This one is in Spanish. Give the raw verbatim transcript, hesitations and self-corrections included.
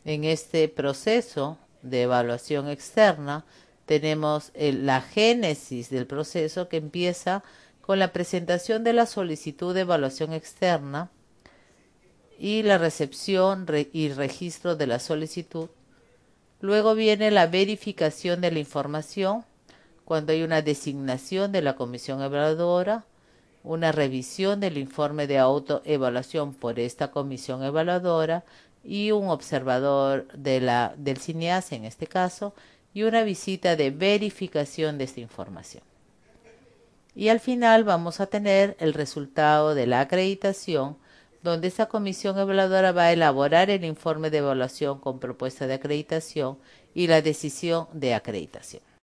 En este proceso de evaluación externa tenemos el, la génesis del proceso que empieza con la presentación de la solicitud de evaluación externa y la recepción re y registro de la solicitud. Luego viene la verificación de la información, cuando hay una designación de la comisión evaluadora, una revisión del informe de autoevaluación por esta comisión evaluadora y un observador de la, del CINEAS en este caso, y una visita de verificación de esta información. Y al final vamos a tener el resultado de la acreditación, donde esta comisión evaluadora va a elaborar el informe de evaluación con propuesta de acreditación y la decisión de acreditación.